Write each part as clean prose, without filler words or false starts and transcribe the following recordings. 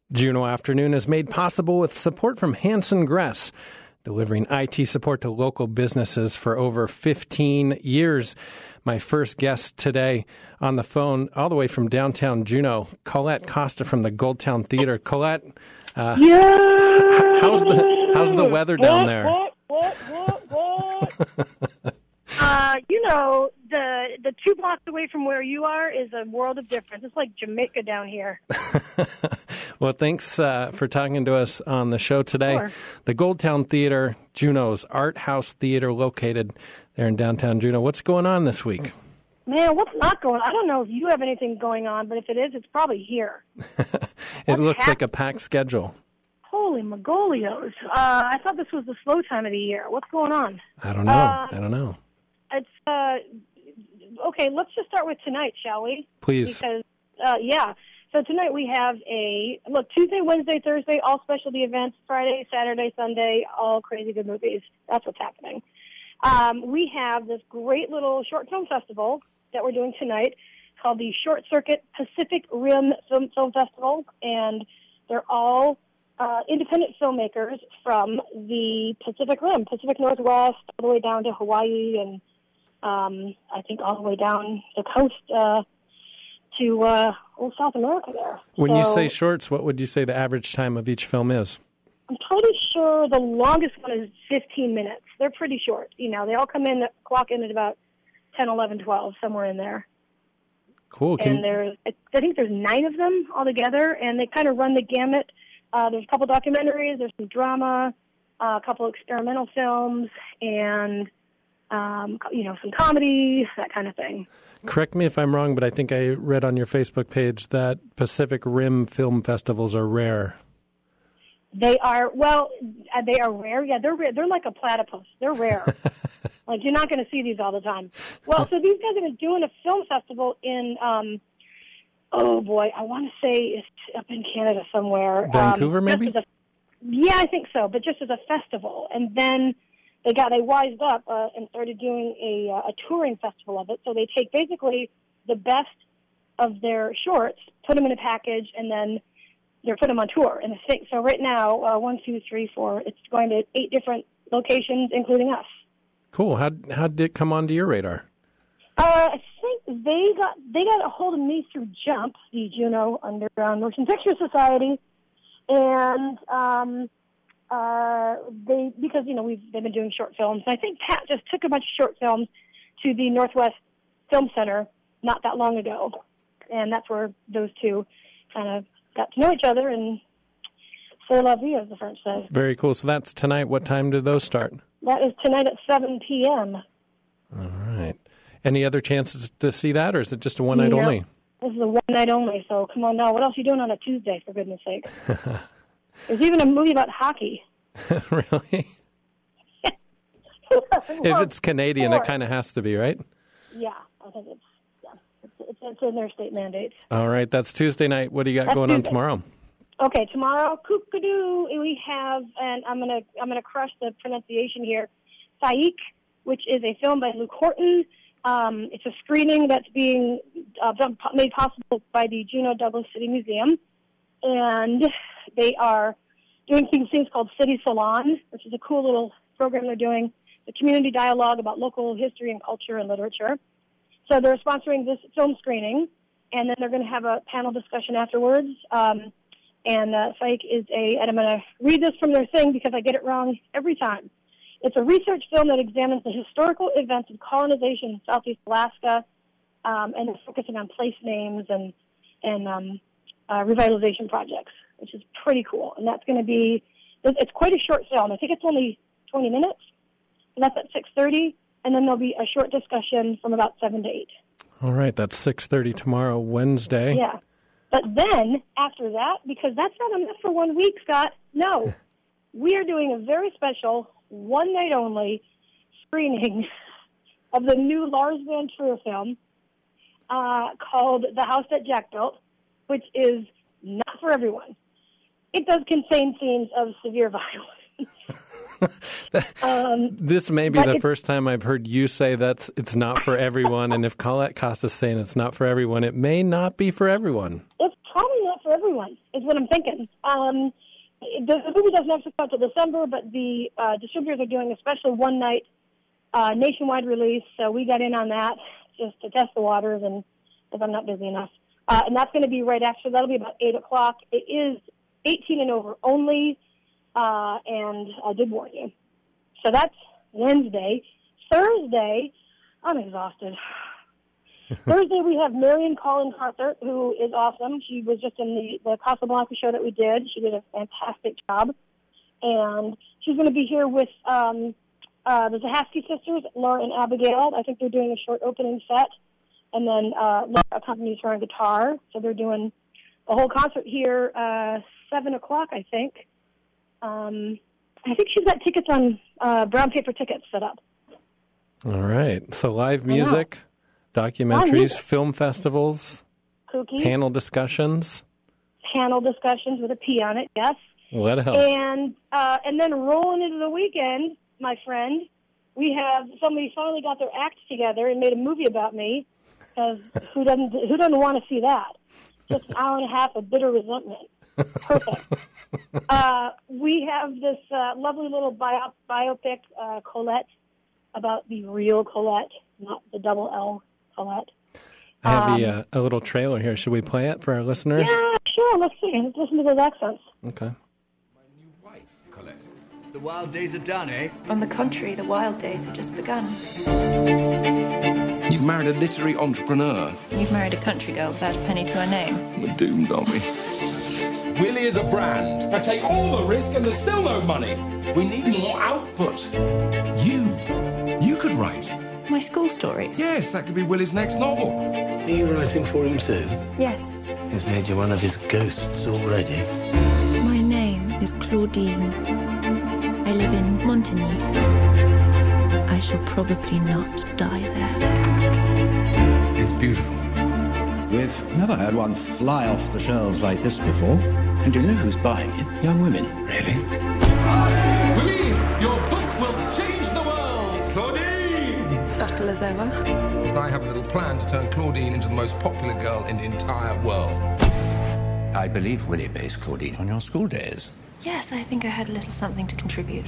Juneau Afternoon is made possible with support from Hanson Gress, delivering IT support to local businesses for over 15 years. My first guest today on the phone, all the way from downtown Juneau, Colette Costa from the Goldtown Theater. Colette, how's the weather down there? The 2 blocks away from where you are is a world of difference. It's like Jamaica down here. Well, thanks for talking to us on the show today. Sure. The Goldtown Theater, Juneau's art house theater located there in downtown Juneau. What's going on this week? Man, what's not going on? I don't know if you have anything going on, but if it is, it's probably here. It looks like a packed schedule. Holy Magolios. I thought this was the slow time of the year. What's going on? I don't know. It's, okay, let's just start with tonight, shall we? Please. Because, So tonight we have Tuesday, Wednesday, Thursday, all specialty events, Friday, Saturday, Sunday, all crazy good movies. That's what's happening. We have this great little short film festival that we're doing tonight called the Short Circuit Pacific Rim Film Festival, and they're all independent filmmakers from the Pacific Rim, Pacific Northwest, all the way down to Hawaii, and I think all the way down the coast to South America there. When you say shorts, what would you say the average time of each film is? I'm pretty sure the longest one is 15 minutes. They're pretty short. You know, they all clock in at about 10, 11, 12, somewhere in there. Cool. I think there's 9 of them altogether, and they kind of run the gamut. There's a couple documentaries, there's some drama, a couple experimental films, and, some comedy, that kind of thing. Correct me if I'm wrong, but I think I read on your Facebook page that Pacific Rim film festivals are rare. They are rare. Yeah, they're rare. They're like a platypus. They're rare. Like, you're not going to see these all the time. Well, so these guys have been doing a film festival in, I want to say it's up in Canada somewhere. Vancouver, maybe? Yeah, I think so, but just as a festival. And then they wised up and started doing a touring festival of it. So they take basically the best of their shorts, put them in a package, and then they're put them on tour. And so right now, 1, 2, 3, 4, it's going to 8 different locations, including us. Cool. How did it come onto your radar? I think they got a hold of me through JUMP, the Juneau Underground Motion Picture Society, and they've been doing short films. And I think Pat just took a bunch of short films to the Northwest Film Center not that long ago, and that's where those two kind of got to know each other, and c'est la vie, as the French say. Very cool. So that's tonight. What time do those start? That is tonight at 7 p.m. All right. Any other chances to see that, or is it just a one-night only? This is a one-night only, so come on now. What else are you doing on a Tuesday, for goodness sake? There's even a movie about hockey. Really? If it's Canadian, it kind of has to be, right? Yeah, I think it's in their state mandates. All right, that's Tuesday night. What do you got going on tomorrow? Okay, tomorrow, Kookadoo, we have, and I'm gonna crush the pronunciation here, Saik, which is a film by Luke Horton. It's a screening that's being made possible by the Juneau Douglas City Museum, and they are doing things called City Salon, which is a cool little program they're doing, a community dialogue about local history and culture and literature. So they're sponsoring this film screening, and then they're going to have a panel discussion afterwards. Saik is and I'm going to read this from their thing because I get it wrong every time. It's a research film that examines the historical events of colonization in Southeast Alaska, and they're focusing on place names and revitalization projects, which is pretty cool. And that's going to be, it's quite a short film. I think it's only 20 minutes, and that's at 6:30, and then there'll be a short discussion from about 7 to 8. All right, that's 6:30 tomorrow, Wednesday. Yeah. But then, after that, because that's not enough for 1 week, Scott, no. We are doing a very special, one-night-only screening of the new Lars von Trier film called The House That Jack Built, which is not for everyone. It does contain scenes of severe violence. This may be the first time I've heard you say that it's not for everyone, and if Colette Costa's saying it's not for everyone, it may not be for everyone. It's probably not for everyone. one, is what I'm thinking. The movie doesn't actually come out until December, but the distributors are doing a special one-night nationwide release, so we got in on that just to test the waters, and if I'm not busy enough. And that's going to be right after. That'll be about 8 o'clock. It is 18 and over only, and I did warn you. So that's Wednesday. Thursday, I'm exhausted. Thursday, we have Marion Collin concert, who is awesome. She was just in the Casablanca show that we did. She did a fantastic job. And she's going to be here with the Zahaski sisters, Laura and Abigail. I think they're doing a short opening set. And then Laura accompanies her on guitar. So they're doing the whole concert here, 7 o'clock, I think. I think she's got tickets on brown paper tickets set up. All right. So live music, documentaries, film festivals, Kooky. panel discussions. Panel discussions with a P on it, yes. What else? And then rolling into the weekend, my friend, we have somebody finally got their act together and made a movie about me. Because who doesn't want to see that? Just an hour and a half of bitter resentment. Perfect. We have this lovely little biopic, Colette, about the real Colette, not the double L Colette. I have a little trailer here. Should we play it for our listeners? Yeah, sure. Let's see. Let's listen to those accents. Okay. My new wife, Colette. The wild days are done, eh? On the contrary, the wild days have just begun. You've married a literary entrepreneur. You've married a country girl without a penny to her name. We're doomed, aren't we? Willie is a brand. I take all the risk and there's still no money. We need more output. You could write. My school stories? Yes, that could be Willie's next novel. Are you writing for him too? Yes. He's made you one of his ghosts already. My name is Claudine. I live in Montigny. I shall probably not die there. It's beautiful. We've never had one fly off the shelves like this before. And do you know who's buying it? Young women. Really? Willie, your book will change the world. Claudine! Subtle as ever. I have a little plan to turn Claudine into the most popular girl in the entire world. I believe Willie based Claudine on your school days. Yes, I think I had a little something to contribute.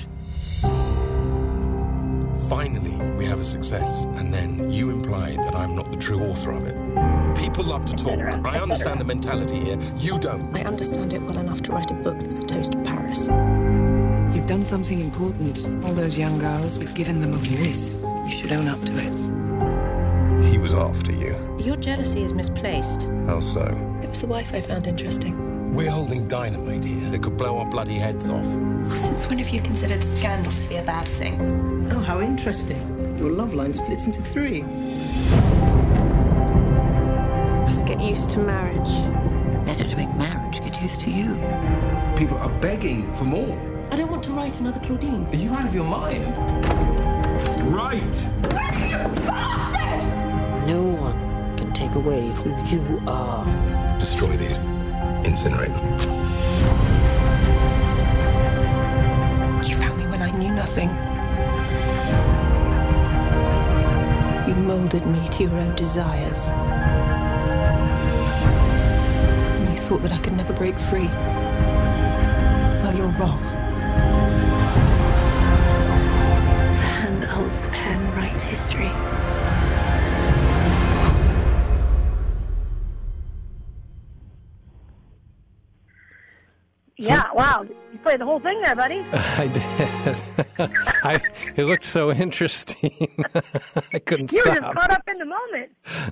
Finally, we have a success, and then you imply that I'm not the true author of it. People love to talk. I understand the mentality here. You don't. I understand it well enough to write a book that's a toast to Paris. You've done something important. All those young girls, we've given them a voice. You should own up to it. He was after you. Your jealousy is misplaced. How so? It was the wife I found interesting. We're holding dynamite here that could blow our bloody heads off. Since when have you considered scandal to be a bad thing? Oh, how interesting. Your love line splits into 3. Must get used to marriage. Better to make marriage get used to you. People are begging for more. I don't want to write another Claudine. Are you out of your mind? Right! No one can take away who you are. Destroy these. Incinerate them. You found me when I knew nothing. You molded me to your own desires. And you thought that I could never break free. Well, you're wrong. The hand that holds the pen writes history. Yeah, wow. You played the whole thing there, buddy. I did. It looked so interesting. I couldn't You stop. were just caught up in the moment.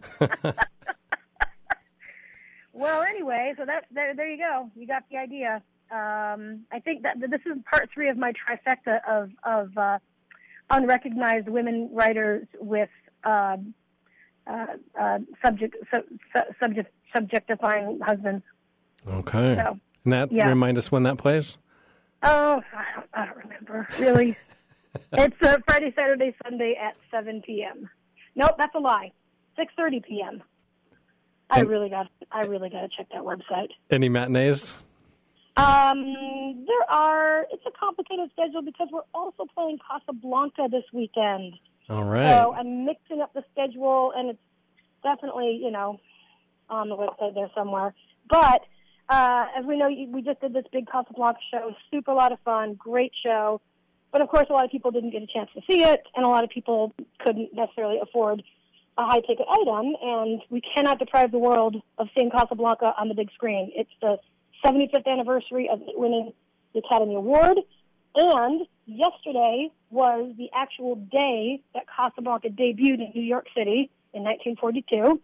Well, anyway, so that's there you go. You got the idea. I think that this is part 3 of my trifecta of unrecognized women writers with subjectifying husbands. Okay. So, and that remind us when that plays? Oh, I don't remember, really. It's Friday, Saturday, Sunday at 7 p.m. Nope, that's a lie. 6:30 p.m. I really got to check that website. Any matinees? It's a complicated schedule because we're also playing Casablanca this weekend. All right. So I'm mixing up the schedule, and it's definitely, on the website there somewhere. But As we know, we just did this big Casablanca show. Super lot of fun. Great show. But, of course, a lot of people didn't get a chance to see it, and a lot of people couldn't necessarily afford a high-ticket item, and we cannot deprive the world of seeing Casablanca on the big screen. It's the 75th anniversary of it winning the Academy Award, and yesterday was the actual day that Casablanca debuted in New York City in 1942.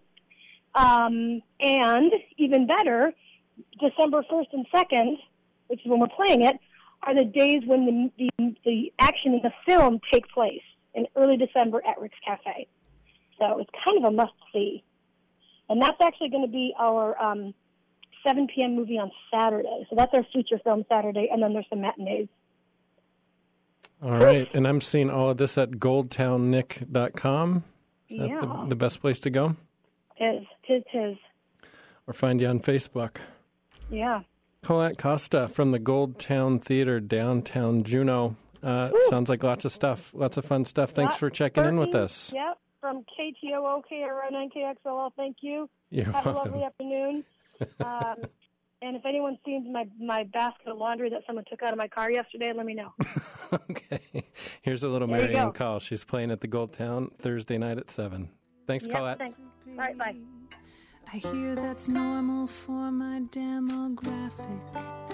And even better, December 1st and 2nd, which is when we're playing it, are the days when the action in the film take place in early December at Rick's Cafe. So it's kind of a must-see. And that's actually going to be our 7 p.m. movie on Saturday. So that's our feature film Saturday, and then there's some matinees. All right, and I'm seeing all of this at goldtownnick.com. Is that the best place to go? Tis. Or find you on Facebook. Yeah. Colette Costa from the Gold Town Theater, downtown Juneau. Sounds like lots of stuff, lots of fun stuff. Thanks for checking in with us. Yep, from KTOO, KRO9KXLL, thank you. You're Have welcome. a lovely afternoon. And if anyone's seen my basket of laundry that someone took out of my car yesterday, let me know. Okay. Here's a little There you Marianne go. call. She's playing at the Gold Town Thursday night at 7. Thanks, Yep, Colette. thanks. All right, bye. I hear that's normal for my demographic.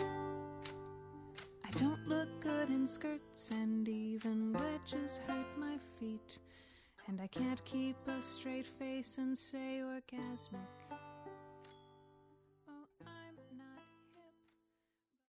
I don't look good in skirts, and even wedges hurt my feet. And I can't keep a straight face and say orgasmic.